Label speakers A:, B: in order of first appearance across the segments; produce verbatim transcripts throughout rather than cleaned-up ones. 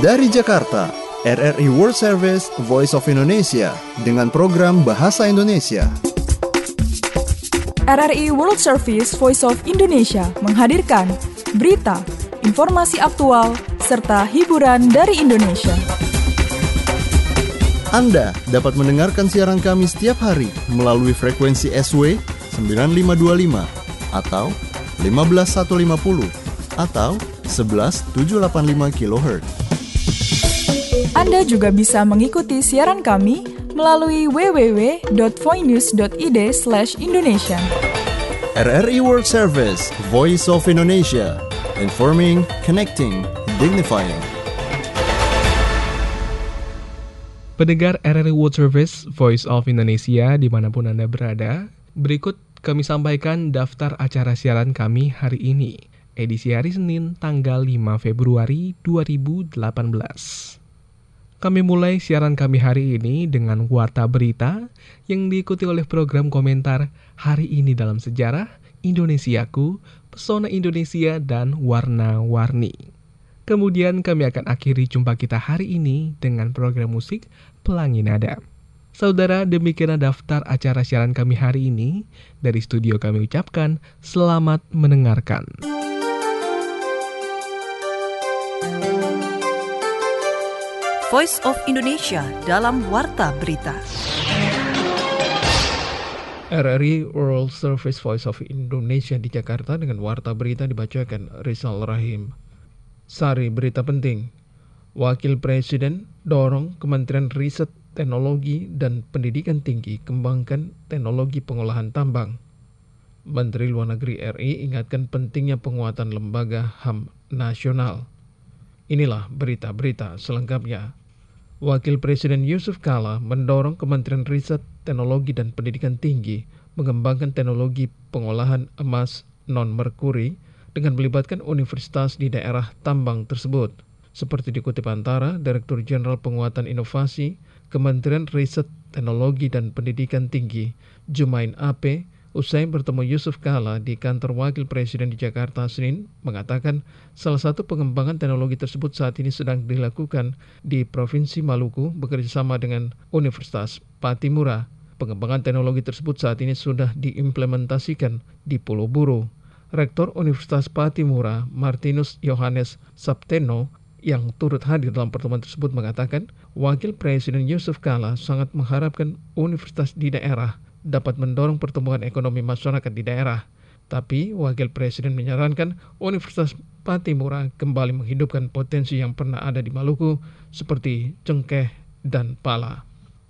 A: Dari Jakarta, R R I World Service Voice of Indonesia dengan program Bahasa Indonesia.
B: R R I World Service Voice of Indonesia menghadirkan berita, informasi aktual, serta hiburan dari Indonesia.
A: Anda dapat mendengarkan siaran kami setiap hari melalui frekuensi S W sembilan lima dua lima atau lima belas seratus lima puluh atau sebelas tujuh delapan lima kilohertz.
B: Anda juga bisa mengikuti siaran kami melalui w w w dot voinews dot i d slash indonesia.
A: R R I World Service, Voice of Indonesia, informing, connecting, dignifying.
C: Pendengar R R I World Service, Voice of Indonesia dimanapun Anda berada, berikut kami sampaikan daftar acara siaran kami hari ini, edisi hari Senin tanggal lima Februari dua ribu delapan belas. Kami mulai siaran kami hari ini dengan Warta Berita yang diikuti oleh program komentar Hari Ini Dalam Sejarah, Indonesiaku, Pesona Indonesia, dan Warna-Warni. Kemudian kami akan akhiri jumpa kita hari ini dengan program musik Pelangi Nada. Saudara, demikianlah daftar acara siaran kami hari ini. Dari studio kami ucapkan selamat mendengarkan.
D: Voice of Indonesia dalam Warta Berita.
C: R R I World Service Voice of Indonesia di Jakarta dengan Warta Berita dibacakan Rizal Rahim. Sari berita penting. Wakil Presiden dorong Kementerian Riset, Teknologi, dan Pendidikan Tinggi kembangkan teknologi pengolahan tambang. Menteri Luar Negeri R I ingatkan pentingnya penguatan lembaga H A M nasional. Inilah berita-berita selengkapnya. Wakil Presiden Yusuf Kala mendorong Kementerian Riset, Teknologi, dan Pendidikan Tinggi mengembangkan teknologi pengolahan emas non-merkuri dengan melibatkan universitas di daerah tambang tersebut. Seperti dikutip Antara, Direktur Jenderal Penguatan Inovasi, Kementerian Riset, Teknologi, dan Pendidikan Tinggi, Jumain A P, usai bertemu Yusuf Kala di kantor Wakil Presiden di Jakarta Senin, mengatakan salah satu pengembangan teknologi tersebut saat ini sedang dilakukan di Provinsi Maluku bekerjasama dengan Universitas Patimura. Pengembangan teknologi tersebut saat ini sudah diimplementasikan di Pulau Buru. Rektor Universitas Patimura, Martinus Yohanes Sapteno, yang turut hadir dalam pertemuan tersebut mengatakan, Wakil Presiden Yusuf Kala sangat mengharapkan universitas di daerah dapat mendorong pertumbuhan ekonomi masyarakat di daerah. Tapi, Wakil Presiden menyarankan Universitas Patimura kembali menghidupkan potensi yang pernah ada di Maluku, seperti cengkeh dan pala.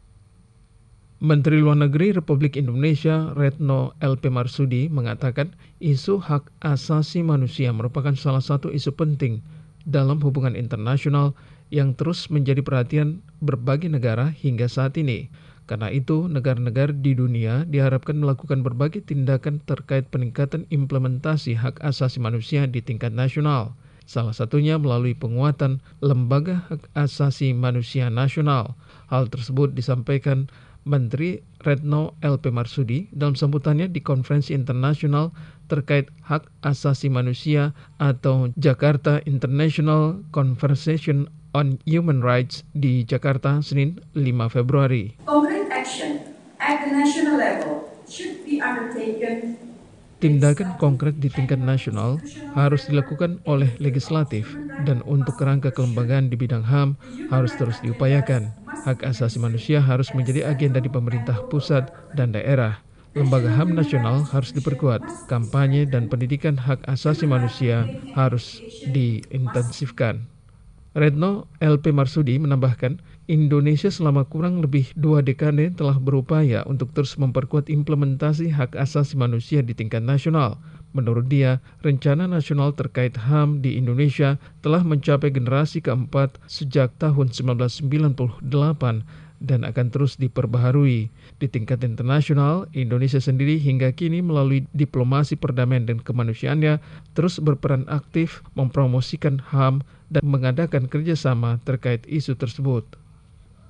C: Menteri Luar Negeri Republik Indonesia Retno L P Marsudi mengatakan isu hak asasi manusia merupakan salah satu isu penting dalam hubungan internasional yang terus menjadi perhatian berbagai negara hingga saat ini. Karena itu, negara-negara di dunia diharapkan melakukan berbagai tindakan terkait peningkatan implementasi hak asasi manusia di tingkat nasional. Salah satunya melalui penguatan Lembaga Hak Asasi Manusia Nasional. Hal tersebut disampaikan Menteri Retno L P Marsudi dalam sambutannya di Konferensi Internasional terkait Hak Asasi Manusia atau Jakarta International Conversation on Human Rights di Jakarta, Senin lima Februari.
E: Concrete action at the national level should be undertaken.
C: Tindakan konkret di tingkat nasional harus dilakukan oleh legislatif dan untuk kerangka kelembagaan di bidang H A M harus terus diupayakan. Hak asasi manusia harus menjadi agenda di pemerintah pusat dan daerah. Lembaga H A M nasional harus diperkuat. Kampanye dan pendidikan hak asasi manusia harus diintensifkan. Retno L P Marsudi menambahkan, Indonesia selama kurang lebih dua dekade telah berupaya untuk terus memperkuat implementasi hak asasi manusia di tingkat nasional. Menurut dia, rencana nasional terkait H A M di Indonesia telah mencapai generasi keempat sejak tahun sembilan belas sembilan puluh delapan dan akan terus diperbaharui. Di tingkat internasional, Indonesia sendiri hingga kini melalui diplomasi perdamaian dan kemanusiaannya terus berperan aktif mempromosikan H A M dan mengadakan kerjasama terkait isu tersebut.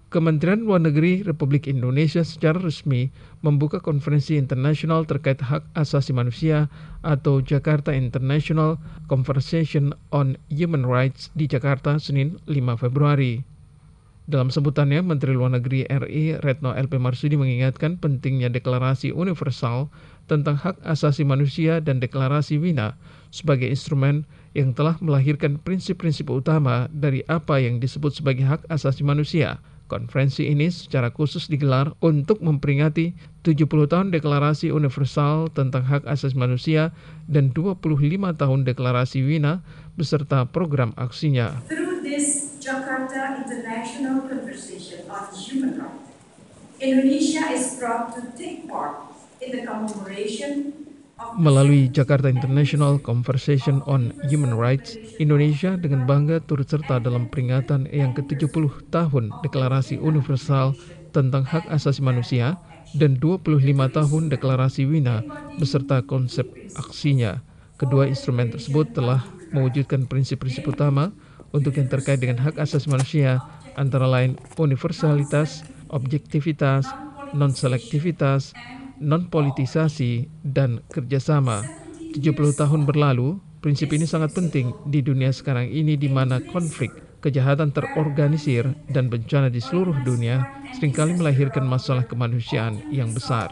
C: Kementerian Luar Negeri Republik Indonesia secara resmi membuka konferensi internasional terkait hak asasi manusia atau Jakarta International Conversation on Human Rights di Jakarta, Senin lima Februari. Dalam sebutannya, Menteri Luar Negeri R I Retno L P Marsudi mengingatkan pentingnya Deklarasi Universal tentang Hak Asasi Manusia dan Deklarasi Wina sebagai instrumen yang telah melahirkan prinsip-prinsip utama dari apa yang disebut sebagai hak asasi manusia. Konferensi ini secara khusus digelar untuk memperingati tujuh puluh tahun Deklarasi Universal tentang Hak Asasi Manusia dan dua puluh lima tahun Deklarasi Wina beserta program aksinya.
E: Through this Jakarta International Conversation on Human Rights, Indonesia is proud to take part in the commemoration.
C: Melalui Jakarta International Conversation on Human Rights, Indonesia dengan bangga turut serta dalam peringatan yang ke tujuh puluh tahun Deklarasi Universal tentang Hak Asasi Manusia dan dua puluh lima tahun Deklarasi Wina beserta konsep aksinya. Kedua instrumen tersebut telah mewujudkan prinsip-prinsip utama untuk yang terkait dengan hak asasi manusia, antara lain universalitas, objektivitas, non-selektivitas, non-politisasi, dan kerjasama. tujuh puluh tahun berlalu, prinsip ini sangat penting di dunia sekarang ini di mana konflik, kejahatan terorganisir, dan bencana di seluruh dunia seringkali melahirkan masalah kemanusiaan yang besar.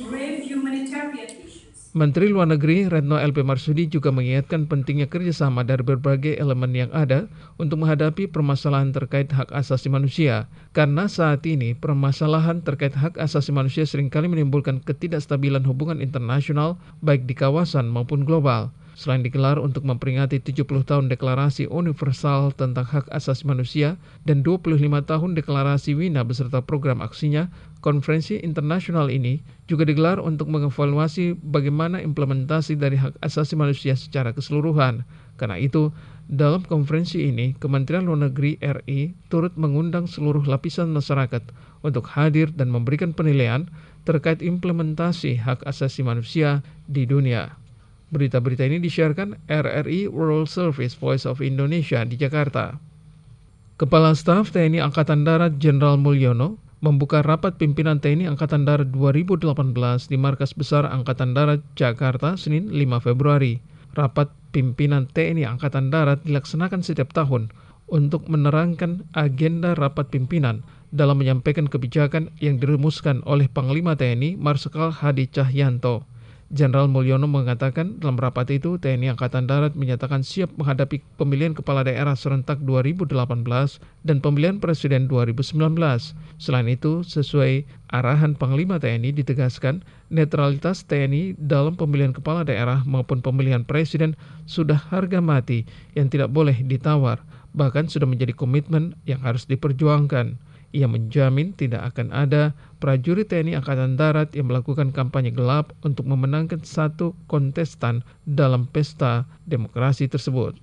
C: Menteri Luar Negeri Retno L P Marsudi juga mengingatkan pentingnya kerjasama dari berbagai elemen yang ada untuk menghadapi permasalahan terkait hak asasi manusia. Karena saat ini permasalahan terkait hak asasi manusia seringkali menimbulkan ketidakstabilan hubungan internasional baik di kawasan maupun global. Selain digelar untuk memperingati tujuh puluh tahun Deklarasi Universal tentang Hak Asasi Manusia dan dua puluh lima tahun Deklarasi Wina beserta program aksinya, konferensi internasional ini juga digelar untuk mengevaluasi bagaimana implementasi dari hak asasi manusia secara keseluruhan. Karena itu, dalam konferensi ini, Kementerian Luar Negeri R I turut mengundang seluruh lapisan masyarakat untuk hadir dan memberikan penilaian terkait implementasi hak asasi manusia di dunia. Berita-berita ini disiarkan R R I World Service Voice of Indonesia di Jakarta. Kepala Staf T N I Angkatan Darat Jenderal Mulyono membuka rapat pimpinan T N I Angkatan Darat dua ribu delapan belas di Markas Besar Angkatan Darat Jakarta, Senin lima Februari. Rapat pimpinan T N I Angkatan Darat dilaksanakan setiap tahun untuk menerangkan agenda rapat pimpinan dalam menyampaikan kebijakan yang dirumuskan oleh Panglima T N I Marsikal Hadi Cahyanto. Jenderal Mulyono mengatakan dalam rapat itu T N I Angkatan Darat menyatakan siap menghadapi pemilihan kepala daerah serentak dua ribu delapan belas dan pemilihan presiden dua ribu sembilan belas. Selain itu, sesuai arahan Panglima T N I ditegaskan netralitas T N I dalam pemilihan kepala daerah maupun pemilihan presiden sudah harga mati yang tidak boleh ditawar, bahkan sudah menjadi komitmen yang harus diperjuangkan. Ia menjamin tidak akan ada prajurit T N I Angkatan Darat yang melakukan kampanye gelap untuk memenangkan satu kontestan dalam pesta demokrasi tersebut.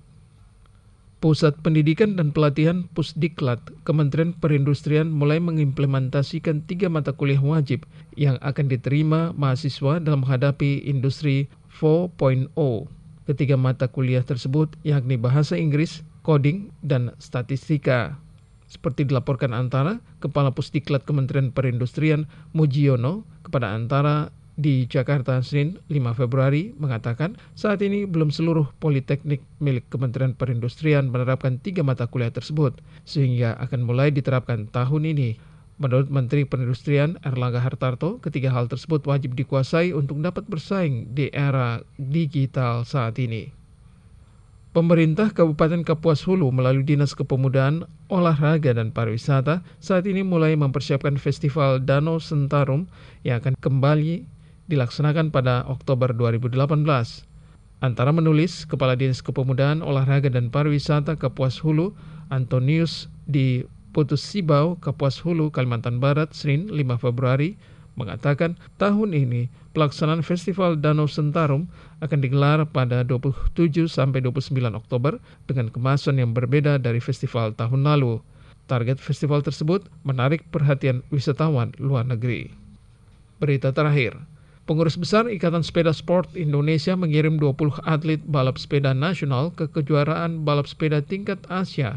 C: Pusat Pendidikan dan Pelatihan Pusdiklat Kementerian Perindustrian mulai mengimplementasikan tiga mata kuliah wajib yang akan diterima mahasiswa dalam menghadapi industri empat titik nol. Ketiga mata kuliah tersebut yakni bahasa Inggris, coding, dan statistika. Seperti dilaporkan Antara, Kepala Pusdiklat Kementerian Perindustrian Mujiono kepada Antara di Jakarta Senin lima Februari mengatakan saat ini belum seluruh politeknik milik Kementerian Perindustrian menerapkan tiga mata kuliah tersebut, sehingga akan mulai diterapkan tahun ini. Menurut Menteri Perindustrian Erlangga Hartarto, ketiga hal tersebut wajib dikuasai untuk dapat bersaing di era digital saat ini. Pemerintah Kabupaten Kapuas Hulu melalui Dinas Kepemudaan, Olahraga dan Pariwisata saat ini mulai mempersiapkan Festival Danau Sentarum yang akan kembali dilaksanakan pada Oktober dua ribu delapan belas. Antara menulis Kepala Dinas Kepemudaan, Olahraga dan Pariwisata Kapuas Hulu, Antonius di Putus Sibau, Kapuas Hulu, Kalimantan Barat, Senin lima Februari, mengatakan tahun ini pelaksanaan Festival Danau Sentarum akan digelar pada dua puluh tujuh sampai dua puluh sembilan Oktober dengan kemasan yang berbeda dari festival tahun lalu. Target festival tersebut menarik perhatian wisatawan luar negeri. Berita terakhir, Pengurus Besar Ikatan Sepeda Sport Indonesia mengirim dua puluh atlet balap sepeda nasional ke kejuaraan balap sepeda tingkat Asia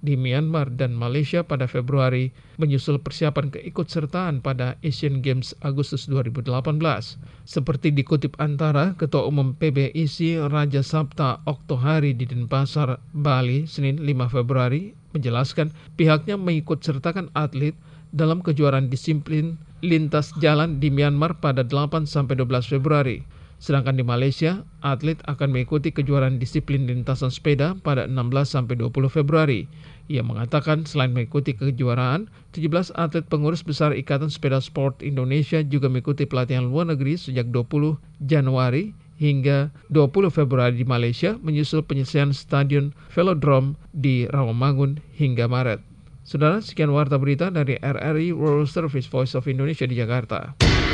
C: di Myanmar dan Malaysia pada Februari, menyusul persiapan keikutsertaan pada Asian Games Agustus dua ribu delapan belas. Seperti dikutip Antara, Ketua Umum P B I S I Raja Sabta Oktohari di Denpasar, Bali, Senin lima Februari, menjelaskan pihaknya mengikutsertakan atlet dalam kejuaraan disiplin lintas jalan di Myanmar pada delapan sampai dua belas Februari. Sedangkan di Malaysia, atlet akan mengikuti kejuaraan disiplin lintasan sepeda pada enam belas sampai dua puluh Februari. Ia mengatakan selain mengikuti kejuaraan, tujuh belas atlet pengurus besar Ikatan Sepeda Sport Indonesia juga mengikuti pelatihan luar negeri sejak dua puluh Januari hingga dua puluh Februari di Malaysia, menyusul penyelesaian Stadion Velodrome di Rawamangun hingga Maret. Saudara, sekian warta berita dari R R I World Service Voice of Indonesia di Jakarta.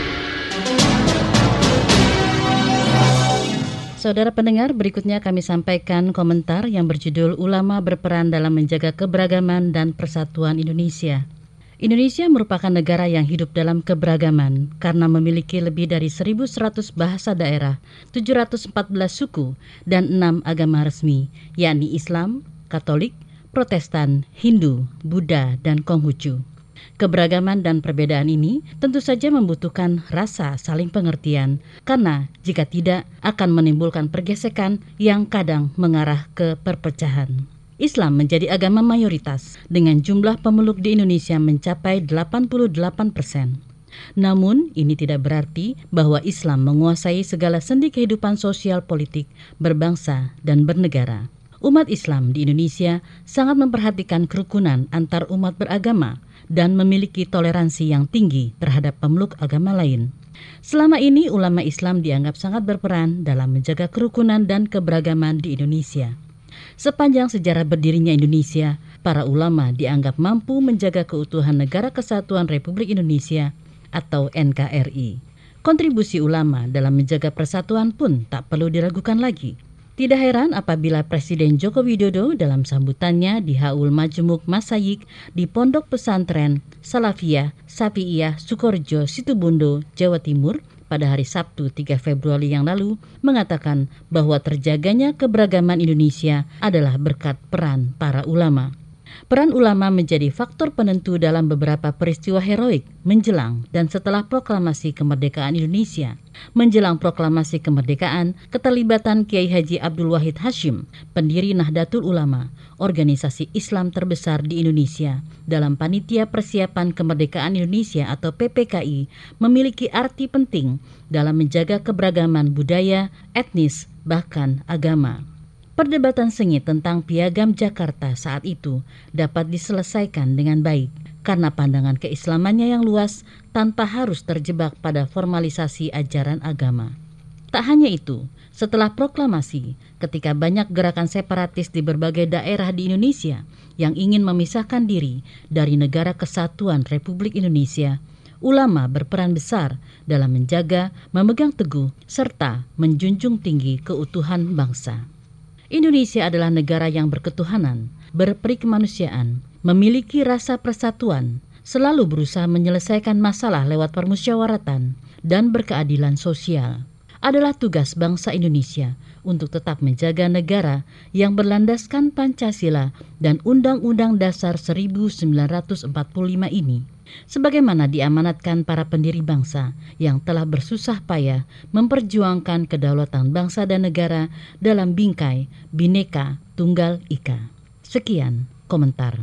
F: Saudara pendengar, berikutnya kami sampaikan komentar yang berjudul Ulama Berperan dalam Menjaga Keberagaman dan Persatuan Indonesia. Indonesia merupakan negara yang hidup dalam keberagaman karena memiliki lebih dari seribu seratus bahasa daerah, tujuh ratus empat belas suku, dan enam agama resmi, yakni Islam, Katolik, Protestan, Hindu, Buddha, dan Konghucu. Keberagaman dan perbedaan ini tentu saja membutuhkan rasa saling pengertian, karena jika tidak akan menimbulkan pergesekan yang kadang mengarah ke perpecahan. Islam menjadi agama mayoritas dengan jumlah pemeluk di Indonesia mencapai delapan puluh delapan persen. Namun, ini tidak berarti bahwa Islam menguasai segala sendi kehidupan sosial politik, berbangsa, dan bernegara. Umat Islam di Indonesia sangat memperhatikan kerukunan antar umat beragama dan memiliki toleransi yang tinggi terhadap pemeluk agama lain. Selama ini, ulama Islam dianggap sangat berperan dalam menjaga kerukunan dan keberagaman di Indonesia. Sepanjang sejarah berdirinya Indonesia, para ulama dianggap mampu menjaga keutuhan Negara Kesatuan Republik Indonesia atau N K R I. Kontribusi ulama dalam menjaga persatuan pun tak perlu diragukan lagi. Tidak heran apabila Presiden Joko Widodo dalam sambutannya di Haul Majemuk Masyayikh di Pondok Pesantren Salafiyah Safi'iyah Sukorejo, Situbondo, Jawa Timur pada hari Sabtu tiga Februari yang lalu mengatakan bahwa terjaganya keberagaman Indonesia adalah berkat peran para ulama. Peran ulama menjadi faktor penentu dalam beberapa peristiwa heroik menjelang dan setelah proklamasi kemerdekaan Indonesia. Menjelang proklamasi kemerdekaan, keterlibatan Kiai Haji Abdul Wahid Hashim, pendiri Nahdlatul Ulama, organisasi Islam terbesar di Indonesia, dalam Panitia Persiapan Kemerdekaan Indonesia atau P P K I, memiliki arti penting dalam menjaga keberagaman budaya, etnis, bahkan agama. Perdebatan sengit tentang Piagam Jakarta saat itu dapat diselesaikan dengan baik karena pandangan keislamannya yang luas tanpa harus terjebak pada formalisasi ajaran agama. Tak hanya itu, setelah proklamasi, ketika banyak gerakan separatis di berbagai daerah di Indonesia yang ingin memisahkan diri dari Negara Kesatuan Republik Indonesia, ulama berperan besar dalam menjaga, memegang teguh, serta menjunjung tinggi keutuhan bangsa. Indonesia adalah negara yang berketuhanan, berperi kemanusiaan, memiliki rasa persatuan, selalu berusaha menyelesaikan masalah lewat permusyawaratan dan berkeadilan sosial. Adalah tugas bangsa Indonesia untuk tetap menjaga negara yang berlandaskan Pancasila dan Undang-Undang Dasar seribu sembilan ratus empat puluh lima ini, sebagaimana diamanatkan para pendiri bangsa yang telah bersusah payah memperjuangkan kedaulatan bangsa dan negara dalam bingkai Bhinneka Tunggal Ika. Sekian komentar.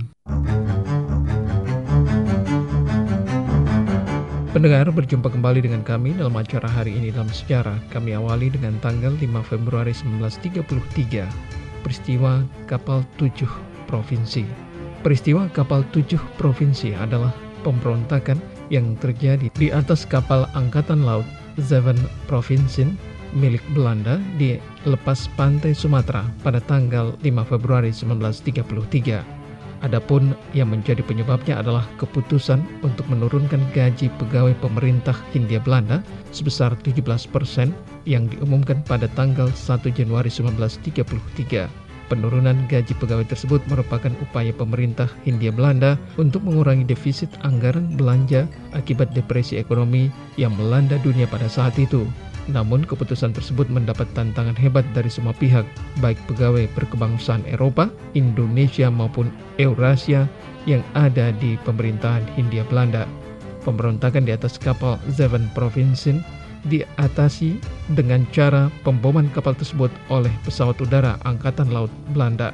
C: Pendengar, berjumpa kembali dengan kami dalam acara hari ini dalam sejarah. Kami awali dengan tanggal lima Februari seribu sembilan ratus tiga puluh tiga, peristiwa kapal tujuh provinsi. Peristiwa kapal tujuh provinsi adalah pemberontakan yang terjadi di atas kapal Angkatan Laut Zeven Provinsen milik Belanda di lepas pantai Sumatera pada tanggal lima Februari seribu sembilan ratus tiga puluh tiga. Adapun yang menjadi penyebabnya adalah keputusan untuk menurunkan gaji pegawai pemerintah Hindia Belanda sebesar tujuh belas persen yang diumumkan pada tanggal satu Januari seribu sembilan ratus tiga puluh tiga. Penurunan gaji pegawai tersebut merupakan upaya pemerintah Hindia Belanda untuk mengurangi defisit anggaran belanja akibat depresi ekonomi yang melanda dunia pada saat itu. Namun keputusan tersebut mendapat tantangan hebat dari semua pihak, baik pegawai berkebangsaan Eropa, Indonesia maupun Eurasia yang ada di pemerintahan Hindia Belanda. Pemberontakan di atas kapal Zevenprovinsen diatasi dengan cara pemboman kapal tersebut oleh pesawat udara Angkatan Laut Belanda.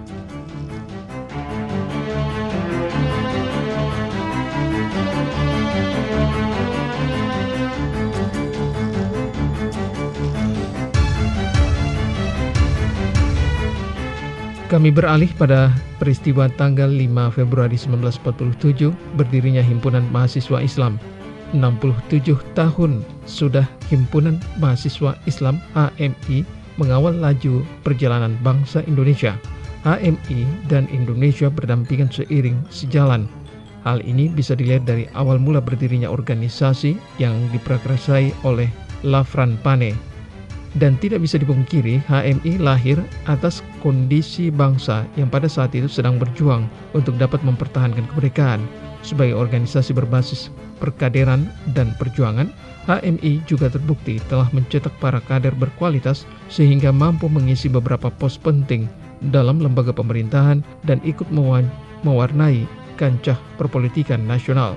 C: Kami beralih pada peristiwa tanggal lima Februari seribu sembilan ratus empat puluh tujuh, berdirinya Himpunan Mahasiswa Islam. enam puluh tujuh tahun sudah Himpunan Mahasiswa Islam H M I mengawal laju perjalanan bangsa Indonesia. H M I dan Indonesia berdampingan seiring sejalan. Hal ini bisa dilihat dari awal mula berdirinya organisasi yang diprakarsai oleh Lavran Pane. Dan tidak bisa dipungkiri, H M I lahir atas kondisi bangsa yang pada saat itu sedang berjuang untuk dapat mempertahankan kemerdekaan. Sebagai organisasi berbasis perkaderan dan perjuangan, H M I juga terbukti telah mencetak para kader berkualitas sehingga mampu mengisi beberapa pos penting dalam lembaga pemerintahan dan ikut mewarnai kancah perpolitikan nasional.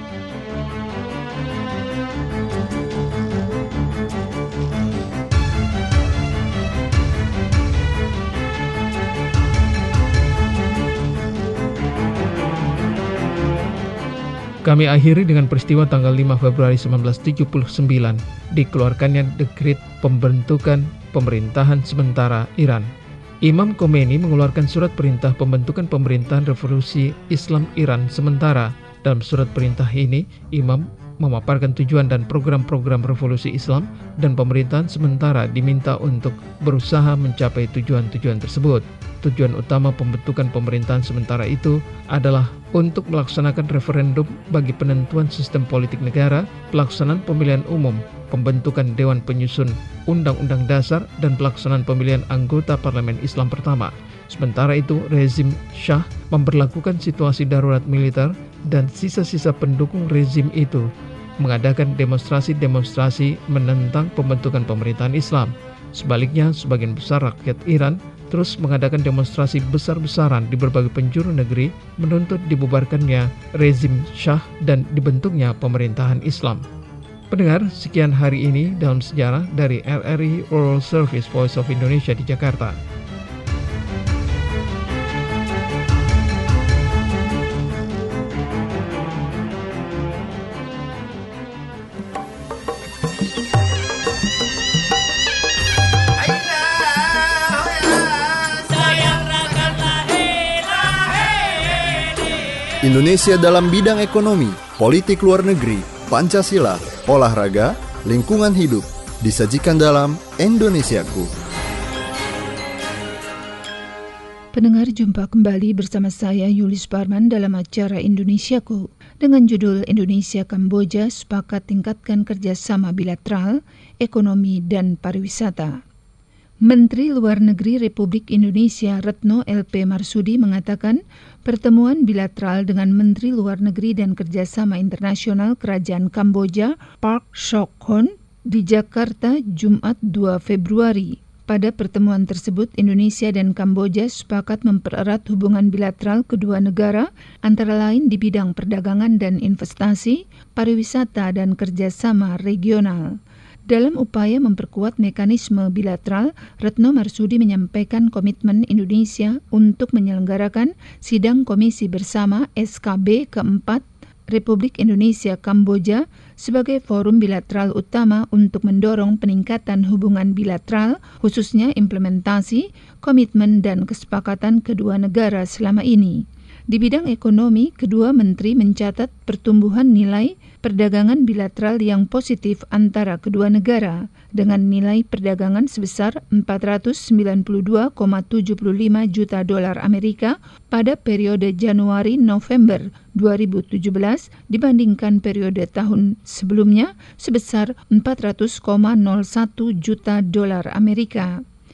C: Kami akhiri dengan peristiwa tanggal lima Februari seribu sembilan ratus tujuh puluh sembilan, dikeluarkannya dekret pembentukan pemerintahan sementara Iran. Imam Khomeini mengeluarkan surat perintah pembentukan pemerintahan revolusi Islam Iran sementara. Dalam surat perintah ini, Imam memaparkan tujuan dan program-program revolusi Islam dan pemerintahan sementara diminta untuk berusaha mencapai tujuan-tujuan tersebut. Tujuan utama pembentukan pemerintahan sementara itu adalah untuk melaksanakan referendum bagi penentuan sistem politik negara, pelaksanaan pemilihan umum, pembentukan Dewan Penyusun Undang-Undang Dasar, dan pelaksanaan pemilihan anggota Parlemen Islam pertama. Sementara itu, rezim Shah memberlakukan situasi darurat militer dan sisa-sisa pendukung rezim itu mengadakan demonstrasi-demonstrasi menentang pembentukan pemerintahan Islam. Sebaliknya, sebagian besar rakyat Iran terus mengadakan demonstrasi besar-besaran di berbagai penjuru negeri menuntut dibubarkannya rezim Shah dan dibentuknya pemerintahan Islam. Pendengar, sekian hari ini dalam sejarah dari R R I World Service Voice of Indonesia di Jakarta.
A: Indonesia dalam bidang ekonomi, politik luar negeri, Pancasila, olahraga, lingkungan hidup, disajikan dalam Indonesiaku.
G: Pendengar, jumpa kembali bersama saya Yulis Parman dalam acara Indonesiaku dengan judul Indonesia Kamboja sepakat tingkatkan kerjasama bilateral, ekonomi dan pariwisata. Menteri Luar Negeri Republik Indonesia Retno L P Marsudi mengatakan pertemuan bilateral dengan Menteri Luar Negeri dan Kerjasama Internasional Kerajaan Kamboja Park Sok-hon di Jakarta Jumat dua Februari. Pada pertemuan tersebut, Indonesia dan Kamboja sepakat mempererat hubungan bilateral kedua negara antara lain di bidang perdagangan dan investasi, pariwisata dan kerjasama regional. Dalam upaya memperkuat mekanisme bilateral, Retno Marsudi menyampaikan komitmen Indonesia untuk menyelenggarakan sidang komisi bersama S K B keempat Republik Indonesia Kamboja sebagai forum bilateral utama untuk mendorong peningkatan hubungan bilateral, khususnya implementasi, komitmen dan kesepakatan kedua negara selama ini. Di bidang ekonomi, kedua menteri mencatat pertumbuhan nilai perdagangan bilateral yang positif antara kedua negara dengan nilai perdagangan sebesar empat ratus sembilan puluh dua koma tujuh lima juta dolar Amerika pada periode Januari-November dua ribu tujuh belas dibandingkan periode tahun sebelumnya sebesar empat ratus koma nol satu juta dolar Amerika.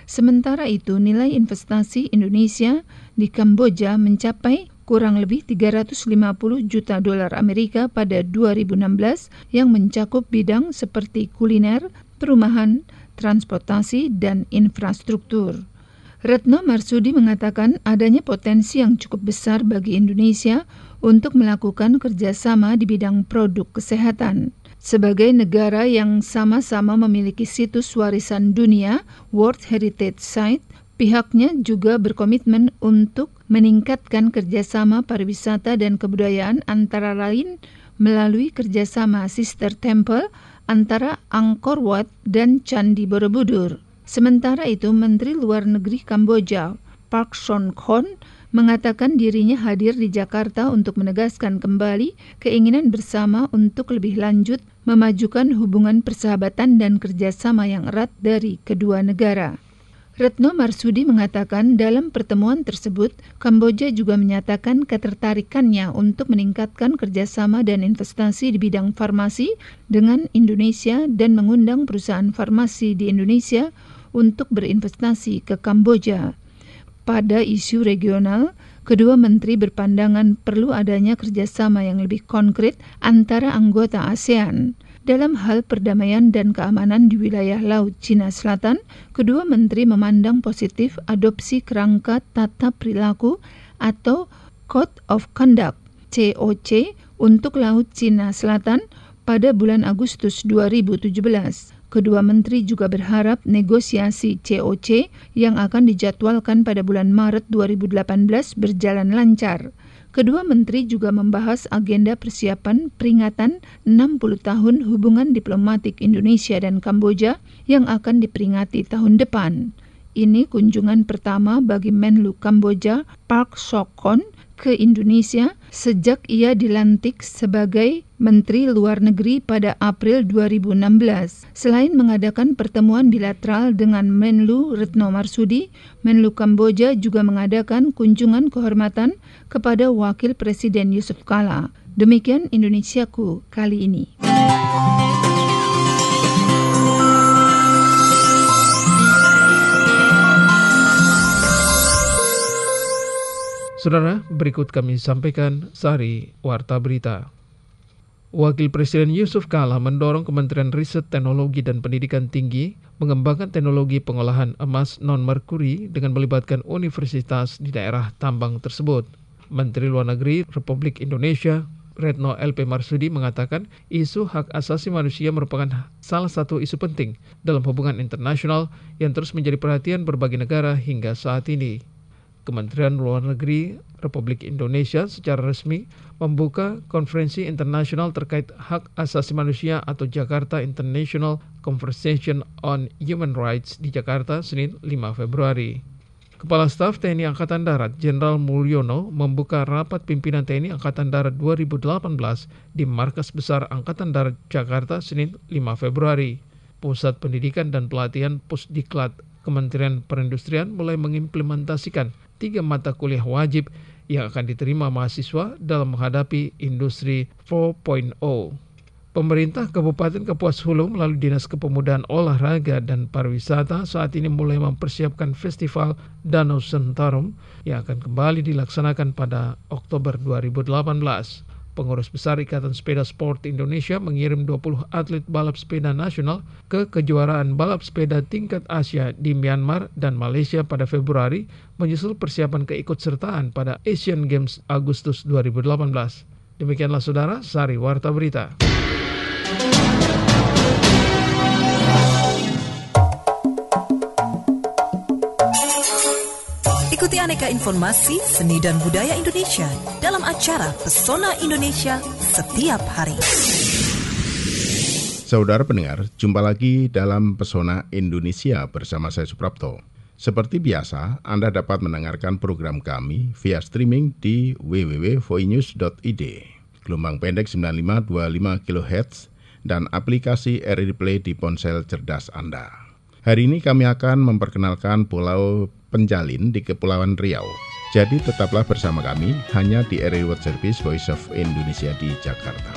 G: Sementara itu, nilai investasi Indonesia di Kamboja mencapai kurang lebih tiga ratus lima puluh juta dolar Amerika pada dua ribu enam belas yang mencakup bidang seperti kuliner, perumahan, transportasi, dan infrastruktur. Retno Marsudi mengatakan adanya potensi yang cukup besar bagi Indonesia untuk melakukan kerjasama di bidang produk kesehatan. Sebagai negara yang sama-sama memiliki situs warisan dunia World Heritage Site, pihaknya juga berkomitmen untuk meningkatkan kerjasama pariwisata dan kebudayaan antara lain melalui kerjasama Sister Temple antara Angkor Wat dan Candi Borobudur. Sementara itu, Menteri Luar Negeri Kamboja, Park Son-khon, mengatakan dirinya hadir di Jakarta untuk menegaskan kembali keinginan bersama untuk lebih lanjut memajukan hubungan persahabatan dan kerjasama yang erat dari kedua negara. Retno Marsudi mengatakan dalam pertemuan tersebut, Kamboja juga menyatakan ketertarikannya untuk meningkatkan kerjasama dan investasi di bidang farmasi dengan Indonesia dan mengundang perusahaan farmasi di Indonesia untuk berinvestasi ke Kamboja. Pada isu regional, kedua menteri berpandangan perlu adanya kerjasama yang lebih konkret antara anggota ASEAN. Dalam hal perdamaian dan keamanan di wilayah Laut Cina Selatan, kedua menteri memandang positif adopsi kerangka tata perilaku atau Code of Conduct C O C untuk Laut Cina Selatan pada bulan Agustus dua ribu tujuh belas. Kedua menteri juga berharap negosiasi C O C yang akan dijadwalkan pada bulan Maret dua ribu delapan belas berjalan lancar. Kedua menteri juga membahas agenda persiapan peringatan enam puluh tahun hubungan diplomatik Indonesia dan Kamboja yang akan diperingati tahun depan. Ini kunjungan pertama bagi Menlu Kamboja Park Son-khon ke Indonesia sejak ia dilantik sebagai Menteri Luar Negeri pada April dua ribu enam belas. Selain mengadakan pertemuan bilateral dengan Menlu Retno Marsudi, Menlu Kamboja juga mengadakan kunjungan kehormatan kepada Wakil Presiden Yusuf Kala. Demikian Indonesiaku kali ini.
C: Saudara, berikut kami sampaikan sari Warta Berita. Wakil Presiden Yusuf Kala mendorong Kementerian Riset Teknologi dan Pendidikan Tinggi mengembangkan teknologi pengolahan emas non-merkuri dengan melibatkan universitas di daerah tambang tersebut. Menteri Luar Negeri Republik Indonesia Retno L P Marsudi mengatakan isu hak asasi manusia merupakan salah satu isu penting dalam hubungan internasional yang terus menjadi perhatian berbagai negara hingga saat ini. Kementerian Luar Negeri Republik Indonesia secara resmi membuka konferensi internasional terkait hak asasi manusia atau Jakarta International Conversation on Human Rights di Jakarta, Senin lima Februari. Kepala Staf T N I Angkatan Darat Jenderal Mulyono membuka rapat pimpinan T N I Angkatan Darat dua ribu delapan belas di Markas Besar Angkatan Darat Jakarta, Senin lima Februari. Pusat Pendidikan dan Pelatihan Pusdiklat Kementerian Perindustrian mulai mengimplementasikan tiga mata kuliah wajib yang akan diterima mahasiswa dalam menghadapi industri empat titik nol. Pemerintah Kabupaten Kapuas Hulu melalui Dinas Kepemudaan Olahraga dan Pariwisata saat ini mulai mempersiapkan Festival Danau Sentarum yang akan kembali dilaksanakan pada Oktober dua ribu delapan belas. Pengurus Besar Ikatan Sepeda Sport Indonesia mengirim dua puluh atlet balap sepeda nasional ke kejuaraan balap sepeda tingkat Asia di Myanmar dan Malaysia pada Februari, menyusul persiapan keikutsertaan pada Asian Games Agustus dua ribu delapan belas. Demikianlah saudara, sari Warta Berita.
D: Ikuti aneka informasi seni dan budaya Indonesia dalam acara Pesona Indonesia setiap hari.
H: Saudara pendengar, jumpa lagi dalam Pesona Indonesia bersama saya Suprapto. Seperti biasa, Anda dapat mendengarkan program kami via streaming di w w w titik voinews titik i d, gelombang pendek sembilan lima dua lima kilohertz, dan aplikasi R R I Play di ponsel cerdas Anda. Hari ini kami akan memperkenalkan Pulau Penjalin di Kepulauan Riau. Jadi tetaplah bersama kami hanya di R R I World Service Voice of Indonesia di Jakarta.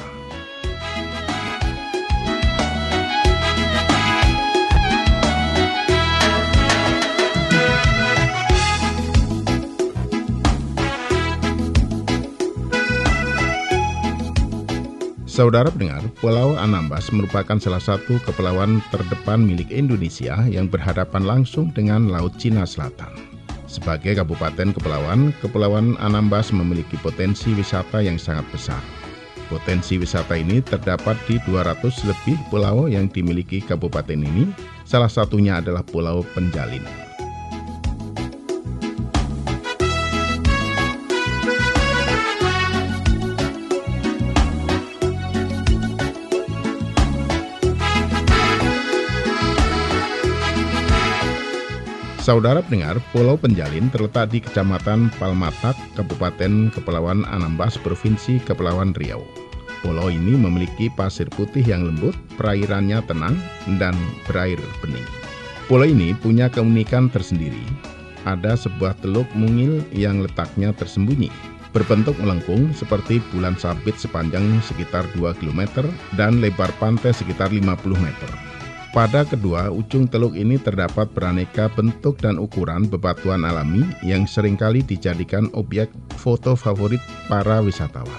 H: Saudara pendengar, Pulau Anambas merupakan salah satu kepulauan terdepan milik Indonesia yang berhadapan langsung dengan Laut Cina Selatan. Sebagai kabupaten kepulauan, Kepulauan Anambas memiliki potensi wisata yang sangat besar. Potensi wisata ini terdapat di dua ratus lebih pulau yang dimiliki kabupaten ini, salah satunya adalah Pulau Penjalin. Saudara pendengar, Pulau Penjalin terletak di Kecamatan Palmatak, Kabupaten Kepulauan Anambas, Provinsi Kepulauan Riau. Pulau ini memiliki pasir putih yang lembut, perairannya tenang, dan berair bening. Pulau ini punya keunikan tersendiri. Ada sebuah teluk mungil yang letaknya tersembunyi, berbentuk melengkung seperti bulan sabit sepanjang sekitar dua kilometer dan lebar pantai sekitar lima puluh meter. Pada kedua ujung teluk ini terdapat beraneka bentuk dan ukuran bebatuan alami yang seringkali dijadikan objek foto favorit para wisatawan.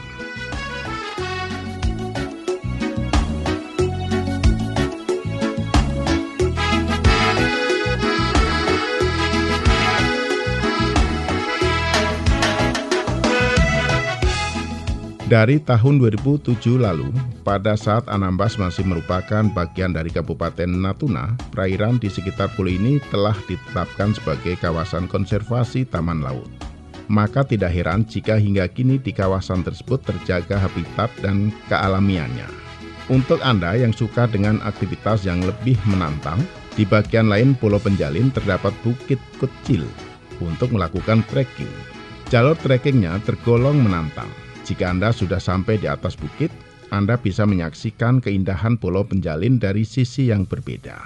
H: Dari tahun dua ribu tujuh lalu, pada saat Anambas masih merupakan bagian dari Kabupaten Natuna, perairan di sekitar pulau ini telah ditetapkan sebagai kawasan konservasi taman laut. Maka tidak heran jika hingga kini di kawasan tersebut terjaga habitat dan kealamiannya. Untuk Anda yang suka dengan aktivitas yang lebih menantang, di bagian lain Pulau Penjalin terdapat bukit kecil untuk melakukan trekking. Jalur trekkingnya tergolong menantang. Jika Anda sudah sampai di atas bukit, Anda bisa menyaksikan keindahan Pulau Penjalin dari sisi yang berbeda.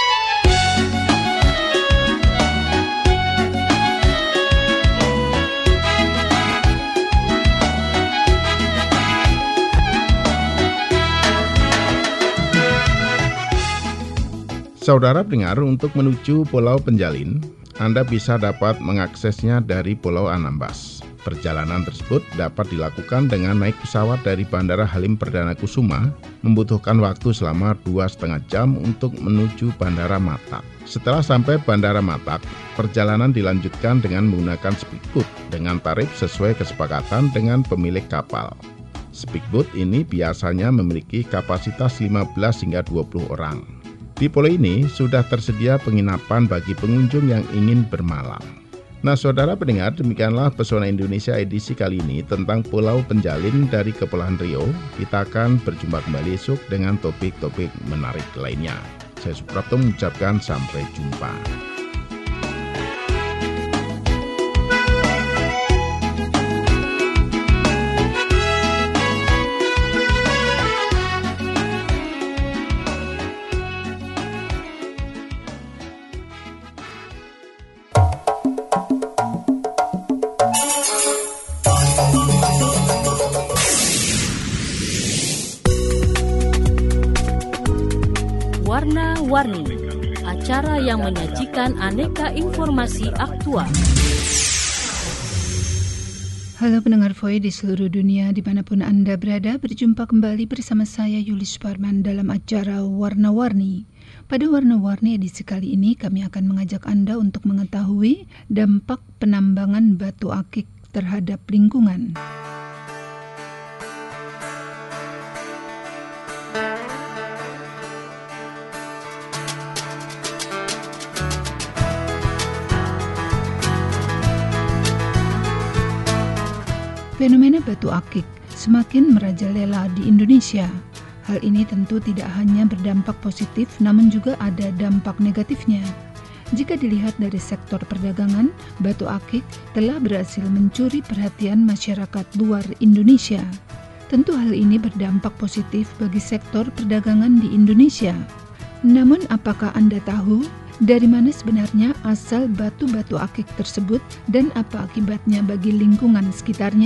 H: Saudara pendengar, untuk menuju Pulau Penjalin, Anda bisa dapat mengaksesnya dari Pulau Anambas. Perjalanan tersebut dapat dilakukan dengan naik pesawat dari Bandara Halim Perdana Kusuma, membutuhkan waktu selama dua setengah jam untuk menuju Bandara Matak. Setelah sampai Bandara Matak, perjalanan dilanjutkan dengan menggunakan speedboat dengan tarif sesuai kesepakatan dengan pemilik kapal. Speedboat ini biasanya memiliki kapasitas lima belas hingga dua puluh orang. Di pulau ini sudah tersedia penginapan bagi pengunjung yang ingin bermalam. Nah, saudara pendengar, demikianlah Pesona Indonesia edisi kali ini tentang Pulau Penjalin dari Kepulauan Riau. Kita akan berjumpa kembali esok dengan topik-topik menarik lainnya. Saya Suprapto mengucapkan sampai jumpa.
F: Warna-Warni, acara yang menyajikan aneka informasi aktual.
G: Halo pendengar Voice di seluruh dunia dimanapun Anda berada, berjumpa kembali bersama saya Yulis Parman dalam acara Warna-Warni. Pada Warna-Warni edisi kali ini kami akan mengajak Anda untuk mengetahui dampak penambangan batu akik terhadap lingkungan. Fenomena batu akik semakin merajalela di Indonesia. Hal ini tentu tidak hanya berdampak positif, namun juga ada dampak negatifnya. Jika dilihat dari sektor perdagangan, batu akik telah berhasil mencuri perhatian masyarakat luar Indonesia. Tentu hal ini berdampak positif bagi sektor perdagangan di Indonesia. Namun apakah Anda tahu dari mana sebenarnya asal batu-batu akik tersebut dan apa akibatnya bagi lingkungan sekitarnya?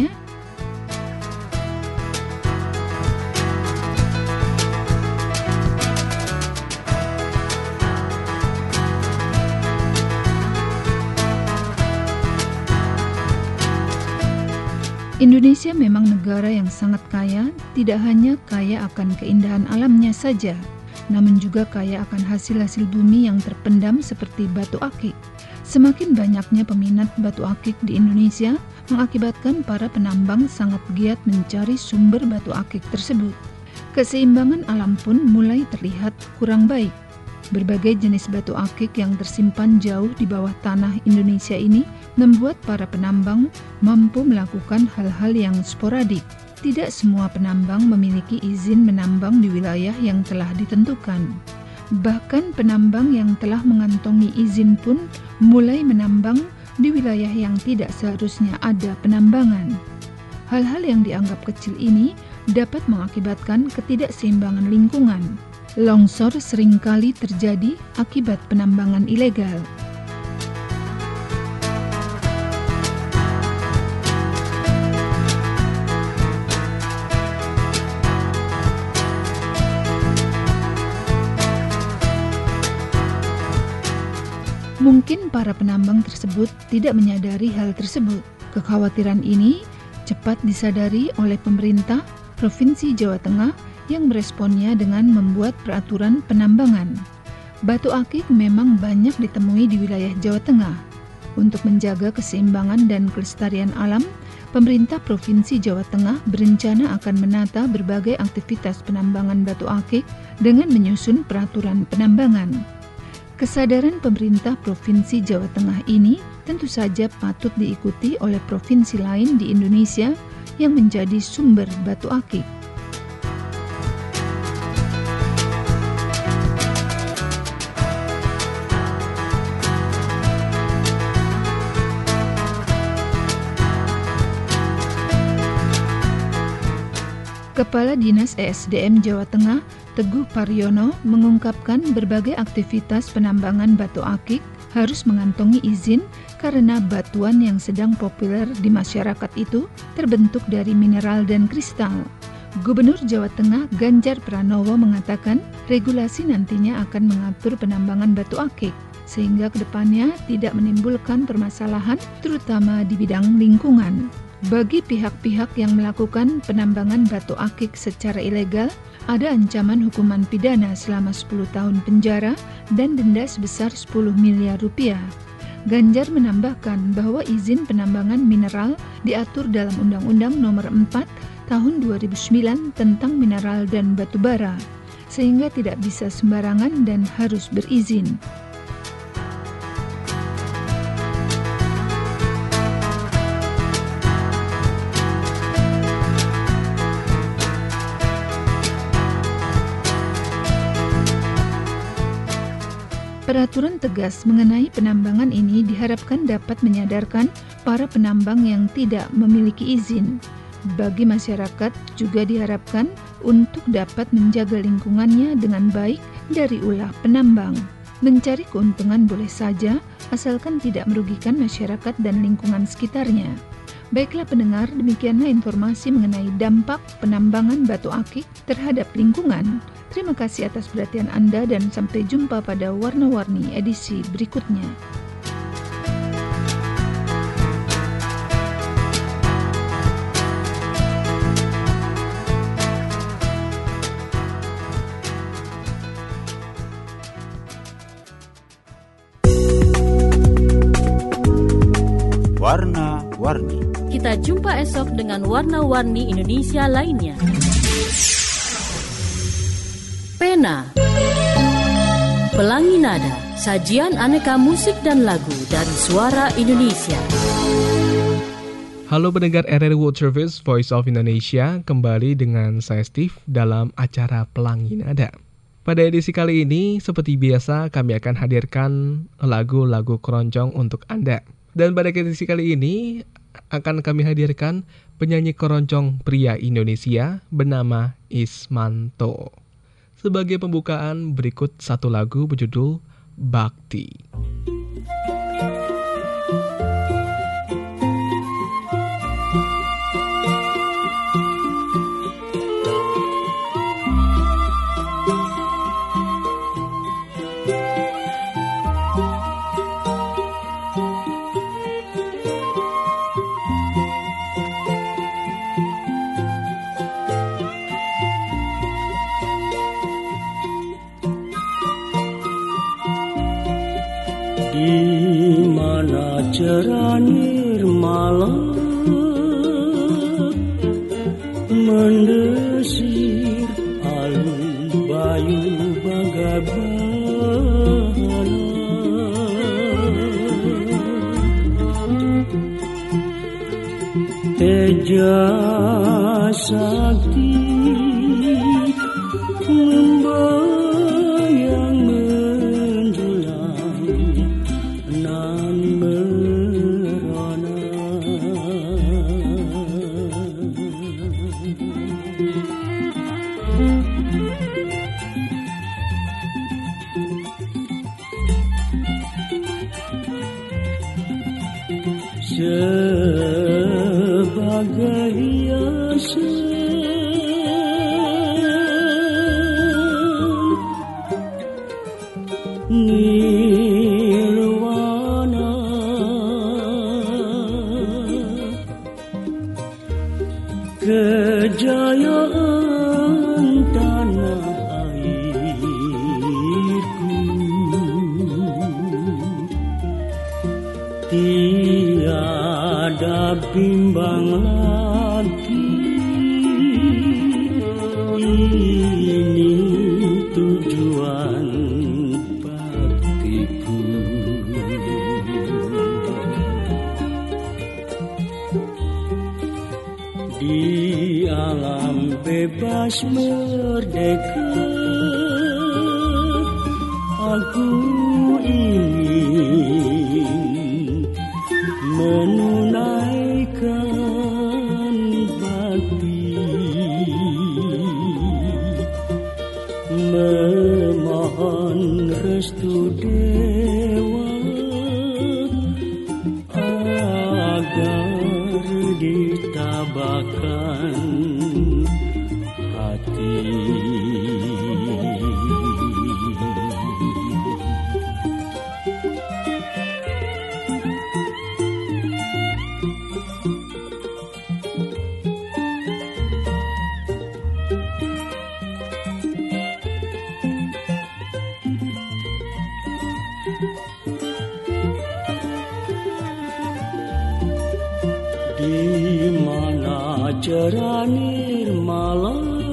G: Indonesia memang negara yang sangat kaya, tidak hanya kaya akan keindahan alamnya saja, namun juga kaya akan hasil-hasil bumi yang terpendam seperti batu akik. Semakin banyaknya peminat batu akik di Indonesia mengakibatkan para penambang sangat giat mencari sumber batu akik tersebut. Keseimbangan alam pun mulai terlihat kurang baik. Berbagai jenis batu akik yang tersimpan jauh di bawah tanah Indonesia ini membuat para penambang mampu melakukan hal-hal yang sporadik. Tidak semua penambang memiliki izin menambang di wilayah yang telah ditentukan. Bahkan penambang yang telah mengantongi izin pun mulai menambang di wilayah yang tidak seharusnya ada penambangan. Hal-hal yang dianggap kecil ini dapat mengakibatkan ketidakseimbangan lingkungan. Longsor seringkali terjadi akibat penambangan ilegal. Mungkin para penambang tersebut tidak menyadari hal tersebut. Kekhawatiran ini cepat disadari oleh pemerintah Provinsi Jawa Tengah yang meresponnya dengan membuat peraturan penambangan. Batu akik memang banyak ditemui di wilayah Jawa Tengah. Untuk menjaga keseimbangan dan kelestarian alam, pemerintah Provinsi Jawa Tengah berencana akan menata berbagai aktivitas penambangan batu akik dengan menyusun peraturan penambangan. Kesadaran pemerintah Provinsi Jawa Tengah ini tentu saja patut diikuti oleh provinsi lain di Indonesia yang menjadi sumber batu akik. Kepala Dinas E S D M Jawa Tengah, Teguh Paryono, mengungkapkan berbagai aktivitas penambangan batu akik harus mengantongi izin karena batuan yang sedang populer di masyarakat itu terbentuk dari mineral dan kristal. Gubernur Jawa Tengah Ganjar Pranowo mengatakan regulasi nantinya akan mengatur penambangan batu akik sehingga kedepannya tidak menimbulkan permasalahan terutama di bidang lingkungan. Bagi pihak-pihak yang melakukan penambangan batu akik secara ilegal, ada ancaman hukuman pidana selama sepuluh tahun penjara dan denda sebesar sepuluh miliar rupiah. Ganjar menambahkan bahwa izin penambangan mineral diatur dalam Undang-Undang Nomor empat Tahun dua ribu sembilan tentang mineral dan batu bara, sehingga tidak bisa sembarangan dan harus berizin. Peraturan tegas mengenai penambangan ini diharapkan dapat menyadarkan para penambang yang tidak memiliki izin. Bagi masyarakat juga diharapkan untuk dapat menjaga lingkungannya dengan baik dari ulah penambang. Mencari keuntungan boleh saja, asalkan tidak merugikan masyarakat dan lingkungan sekitarnya. Baiklah pendengar, demikianlah informasi mengenai dampak penambangan batu akik terhadap lingkungan. Terima kasih atas perhatian Anda dan sampai jumpa pada Warna-Warni edisi berikutnya.
I: Warna-Warni.
F: Kita jumpa esok dengan Warna-Warni Indonesia lainnya. Pena, Pelangi Nada, sajian aneka musik dan lagu dari suara Indonesia.
C: Halo pendengar R R I World Service Voice of Indonesia, kembali dengan saya Steve dalam acara Pelangi Nada. Pada edisi kali ini, seperti biasa kami akan hadirkan lagu-lagu keroncong untuk Anda. Dan pada edisi kali ini akan kami hadirkan penyanyi keroncong pria Indonesia bernama Ismanto. Sebagai pembukaan, berikut satu lagu berjudul Bakti.
I: cerah nirmala mendesir alun bayu bagai bahana. Teja sakti membayang menjulang nan merana. Sebagai hiasan nirwana, kejayaan tanah airku, tiada bimbang lagi. Ini tujuan baktiku. Di alam bebas merdeka, aku ingin menunaikan bakti, memohon restu dewa agar ditabakan hati. Di mana cerah nirmala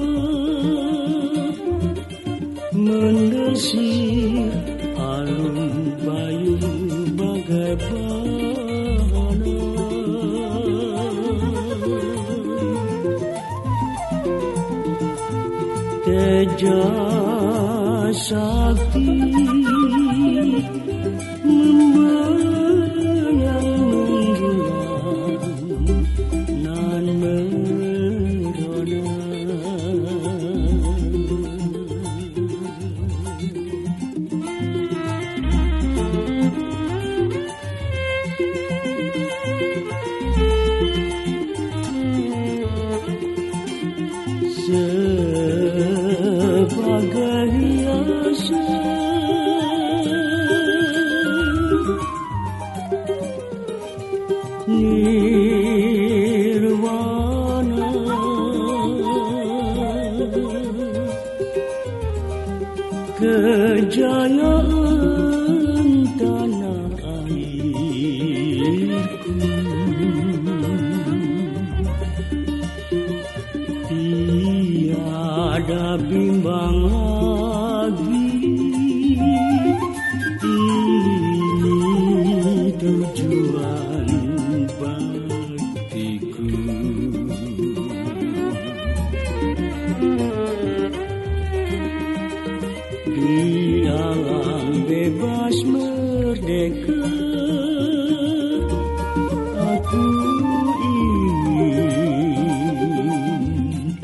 I: mendesir alun bayu bagai bahana. Teja sakti membayang menjulang nan merana. Sebagai hiasan nirwana, kejayaan tanah airku, tiada bimbang lagi. Ini tujuan baktiku. Di alam bebas merdeka, aku ingin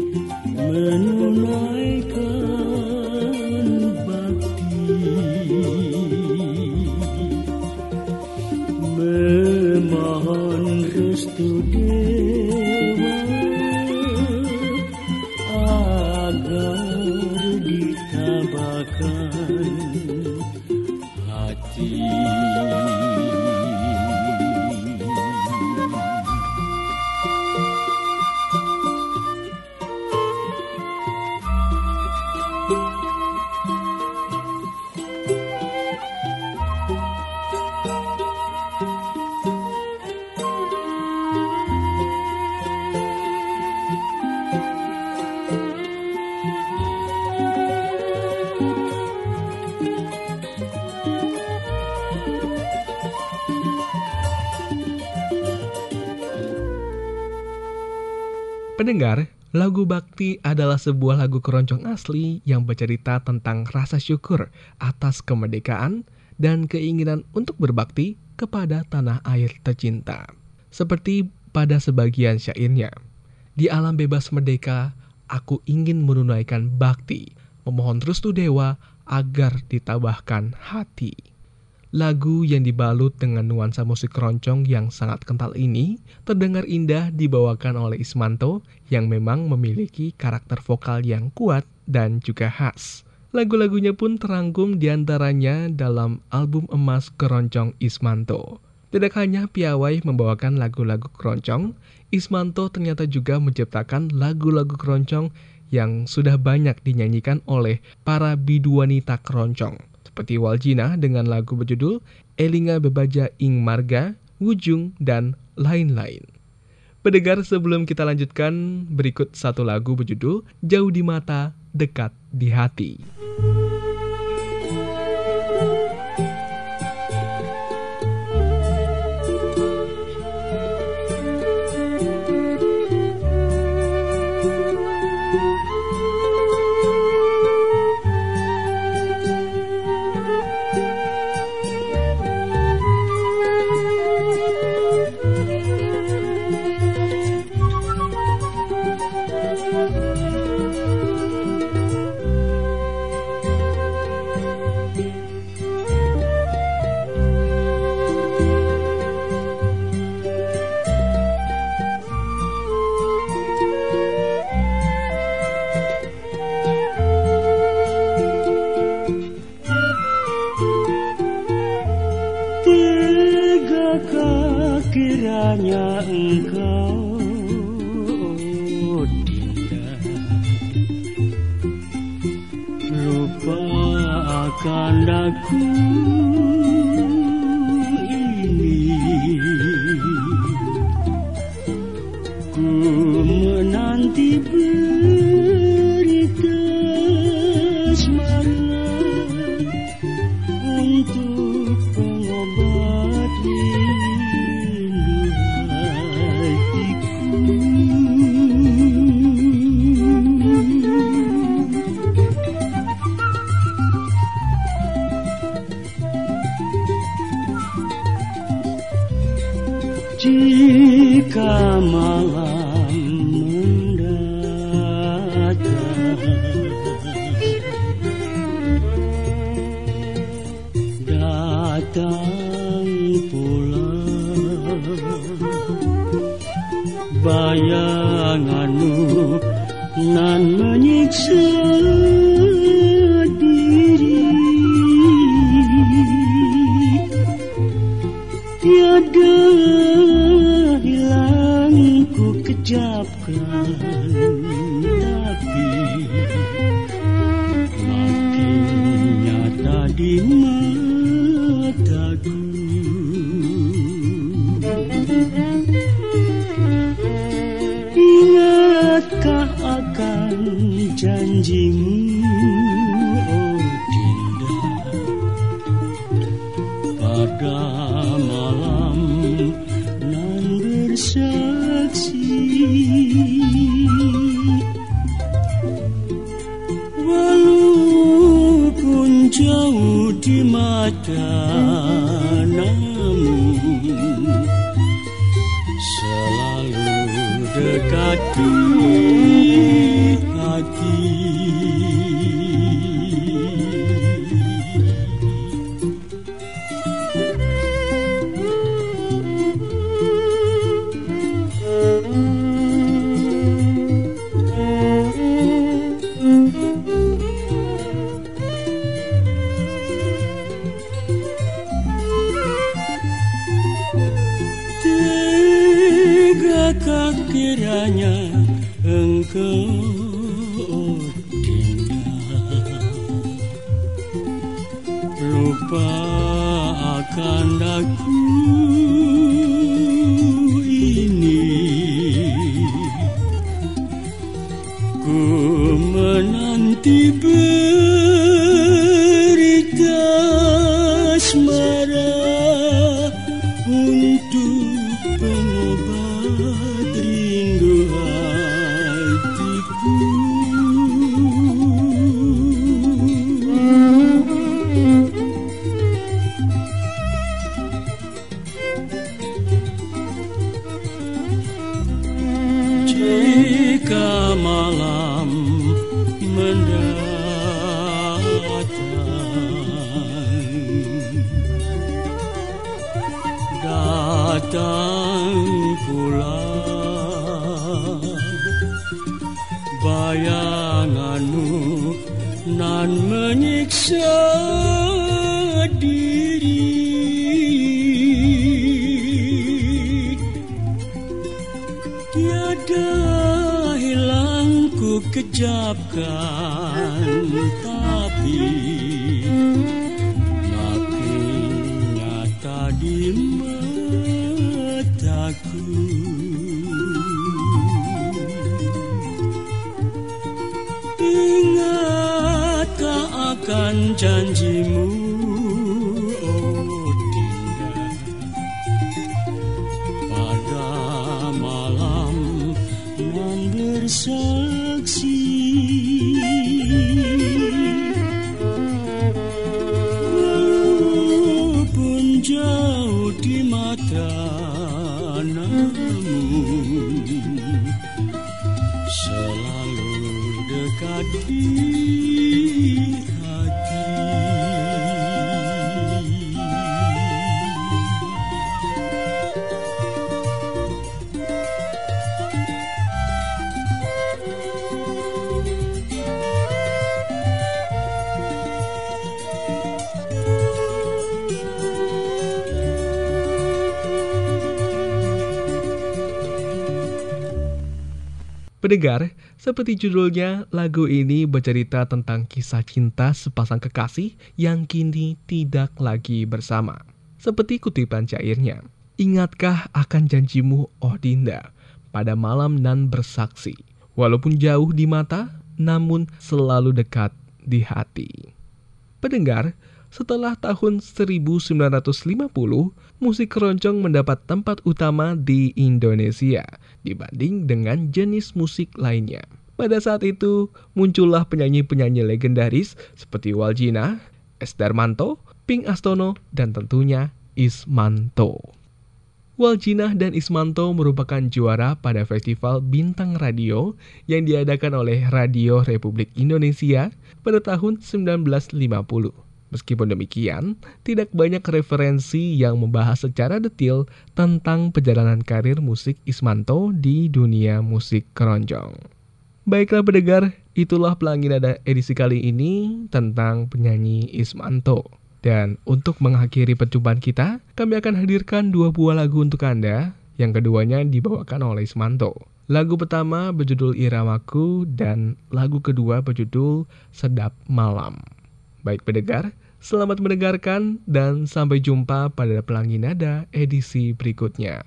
I: menunaikan bakti, memohon restu dewa agar ditabakan hati.
C: Pendengar, lagu Bakti adalah sebuah lagu keroncong asli yang bercerita tentang rasa syukur atas kemerdekaan dan keinginan untuk berbakti kepada tanah air tercinta. Seperti pada sebagian syairnya, di alam bebas merdeka, aku ingin menunaikan bakti, memohon restu dewa agar ditabahkan hati. Lagu yang dibalut dengan nuansa musik keroncong yang sangat kental ini terdengar indah dibawakan oleh Ismanto yang memang memiliki karakter vokal yang kuat dan juga khas. Lagu-lagunya pun terangkum diantaranya dalam album emas Keroncong Ismanto. Tidak hanya piawai membawakan lagu-lagu keroncong, Ismanto ternyata juga menciptakan lagu-lagu keroncong yang sudah banyak dinyanyikan oleh para biduanita keroncong. Seperti Waljina dengan lagu berjudul Elinga Bebaja Ing Marga, Wujung, dan lain-lain. Pendengar, sebelum kita lanjutkan, berikut satu lagu berjudul Jauh di Mata, Dekat di Hati.
I: Kiranya engkau Dinda lupa akan aku ini, ku menanti berita asmara untuk pengobat jika malam mendatang, datang pula bayanganmu nan menyiksa diri, tiada hilang ku kejapkan, tapi makin nyata di mataku. Ingatkah akan janjimu, oh Dinda, pada malam nan bersaksi, walaupun jauh di mata, namun selalu dekat di hati. Tegakah kiranya engkau, oh Dinda, lupa akan aku ini, ku menanti berita asmara untuk pengobat rindu hati. datang pula bayanganmu nan menyiksa diri. Tiada hilang ku kejapkan, tapi makin nyata di mataku. Ingatkah akan janjimu, oh Dinda, pada malam yang bersaksi. Walaupun jauh di mata, namun selalu dekat di hati.
C: Pendengar, seperti judulnya, lagu ini bercerita tentang kisah cinta sepasang kekasih yang kini tidak lagi bersama. Seperti kutipan syairnya, ingatkah akan janjimu, oh Dinda, pada malam nan bersaksi. Walaupun jauh di mata, namun selalu dekat di hati. Pendengar, setelah tahun seribu sembilan ratus lima puluh, musik keroncong mendapat tempat utama di Indonesia dibanding dengan jenis musik lainnya. Pada saat itu, muncullah penyanyi-penyanyi legendaris seperti Waljina, S. Darmanto, Pink Astono, dan tentunya Ismanto. Waljina dan Ismanto merupakan juara pada Festival Bintang Radio yang diadakan oleh Radio Republik Indonesia pada tahun sembilan belas lima puluh. Meskipun demikian, tidak banyak referensi yang membahas secara detail tentang perjalanan karir musik Ismanto di dunia musik keroncong. Baiklah pendengar, itulah Pelangi Nada edisi kali ini tentang penyanyi Ismanto. Dan untuk mengakhiri perjumpaan kita, kami akan hadirkan dua buah lagu untuk Anda. Yang keduanya dibawakan oleh Ismanto. Lagu pertama berjudul Iramaku dan lagu kedua berjudul Sedap Malam. Baik pendengar, selamat mendengarkan dan sampai jumpa pada Pelangi Nada edisi berikutnya.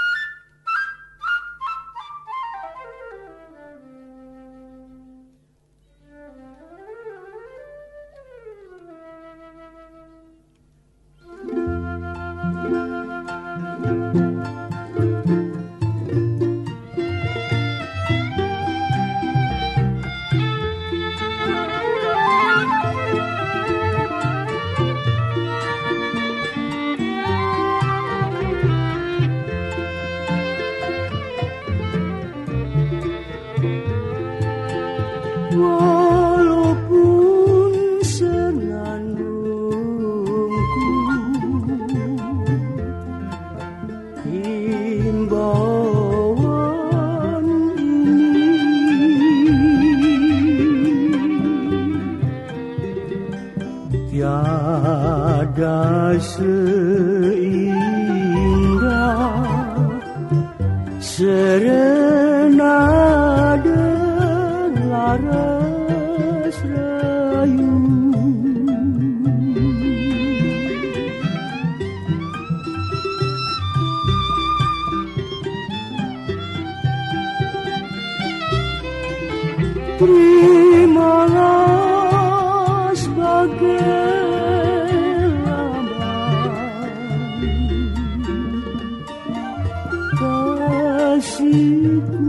I: Walaupun senandungku himbauan ini tiada seindah serenade laras rayu. Terimalah sebagai lambang kasihku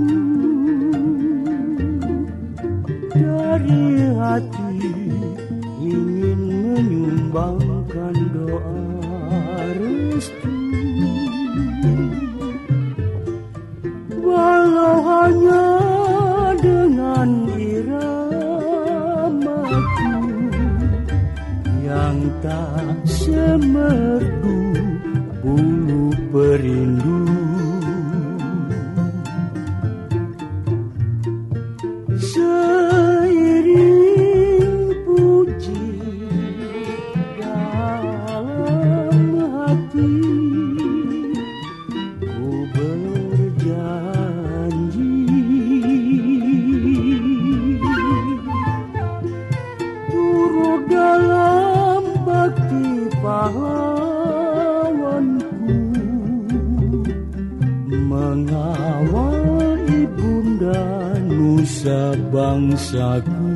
I: dari hati, ingin menyumbangkan doa restu. Walau hanya dengan iramaku yang tak semerdu bulu perindu. nusa bangsaku.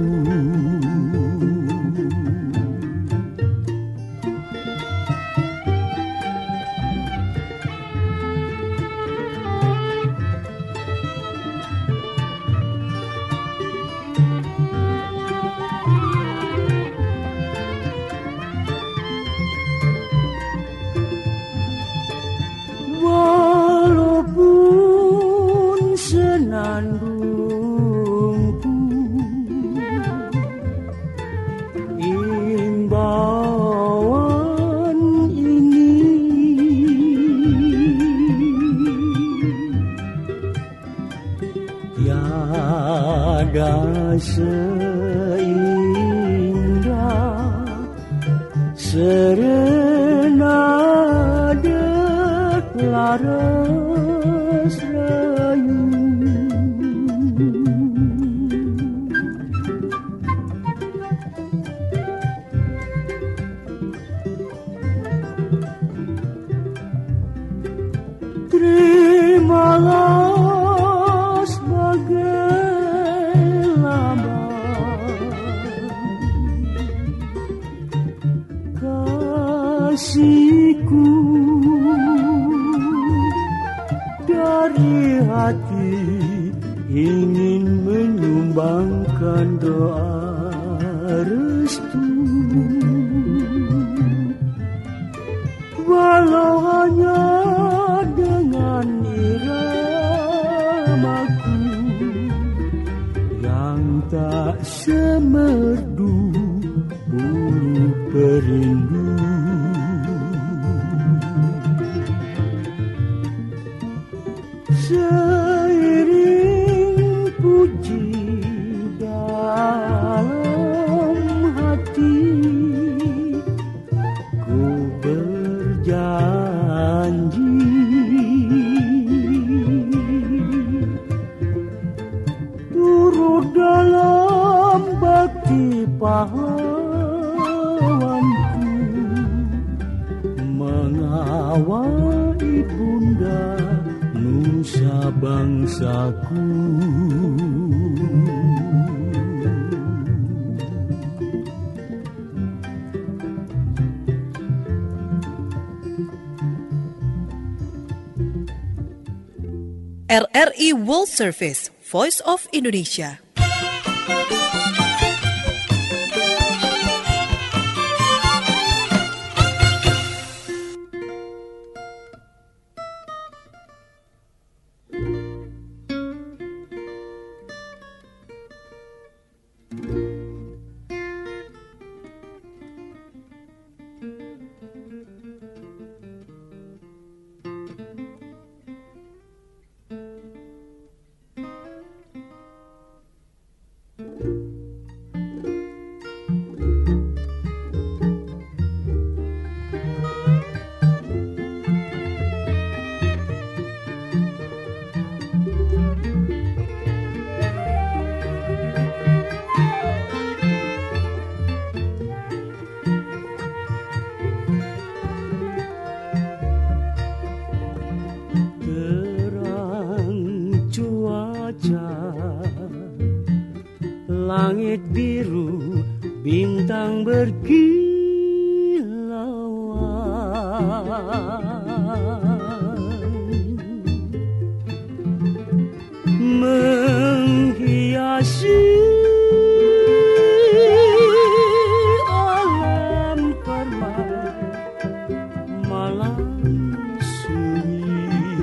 I: Seindah serenade laras rayu, terimalah kasihku dari hati, ingin menyumbangkan doa restu, walau hanya dengan iramaku yang tak semerdu bulu perindu. Seiring puji dalam hati, ku berjanji turut dalam bakti pahlawanku, mengawal ibunda nusa bangsaku.
D: R R I World Service, Voice of Indonesia.
I: Langit biru, bintang berkilauan, menghiasi alam permai malam sunyi.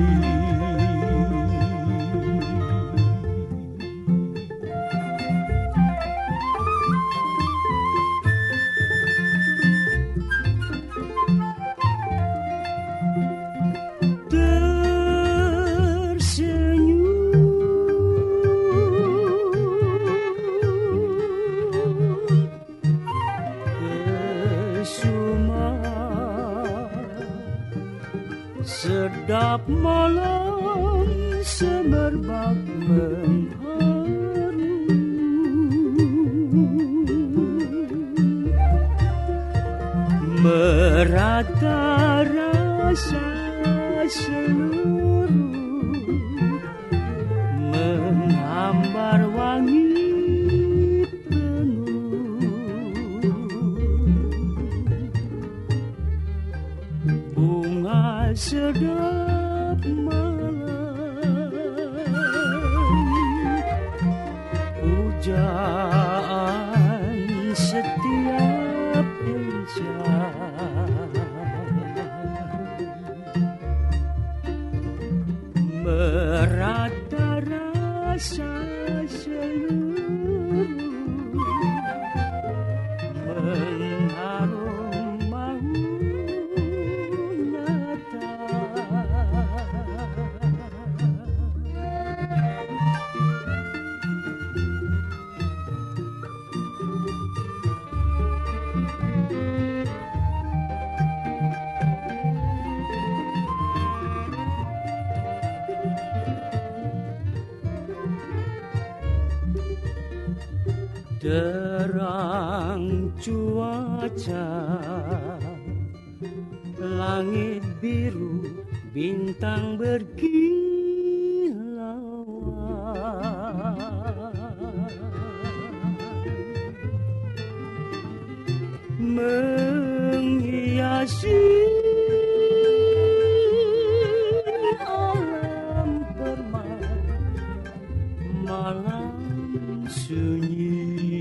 I: Sedap malam semerbak mengharu, merata rasa seluruh, menghambar wangi pujaan setiap insan, merata rasa seluruh, mengharum mahu nyata. Terang cuaca, langit biru, bintang berkilauan, menghiasi alam permai, malam sunyi.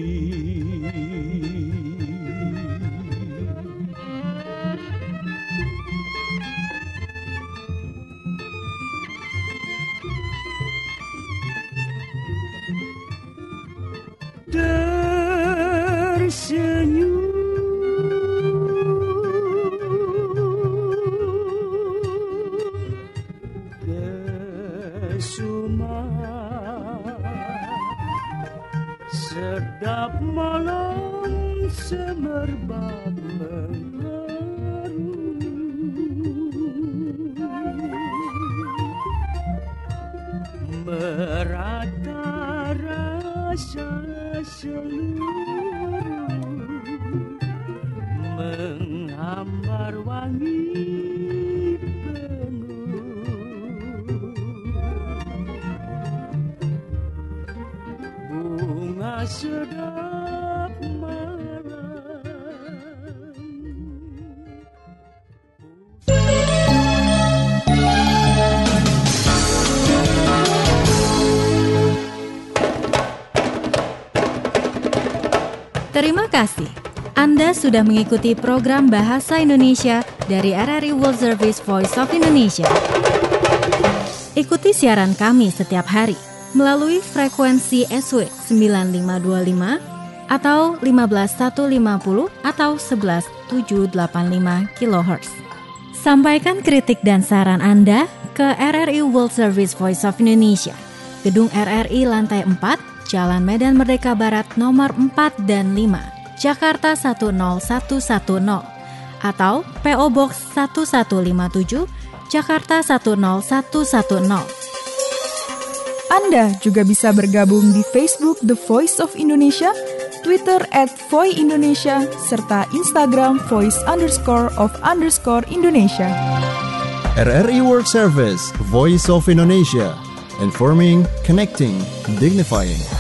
I: Tersenyum kesuma, sedap malam semerbak mengharu, merata rasa seluruh, menghambar wangi penuh, bunga sedap malam.
J: Terima kasih. Anda sudah mengikuti program Bahasa Indonesia dari R R I World Service Voice of Indonesia. Ikuti siaran kami setiap hari melalui frekuensi S W sembilan lima dua lima atau lima belas ribu seratus lima puluh atau sebelas ribu tujuh ratus delapan puluh lima kilohertz. Sampaikan kritik dan saran Anda ke R R I World Service Voice of Indonesia, Gedung R R I lantai empat, Jalan Medan Merdeka Barat nomor empat dan lima, Jakarta satu nol satu satu nol, atau P O Box satu satu lima tujuh, Jakarta satu nol satu satu nol.
B: Anda juga bisa bergabung di Facebook The Voice of Indonesia, Twitter at Voi Indonesia, serta Instagram voice underscore of underscore Indonesia.
A: R R I World Service, Voice of Indonesia, informing, connecting, dignifying.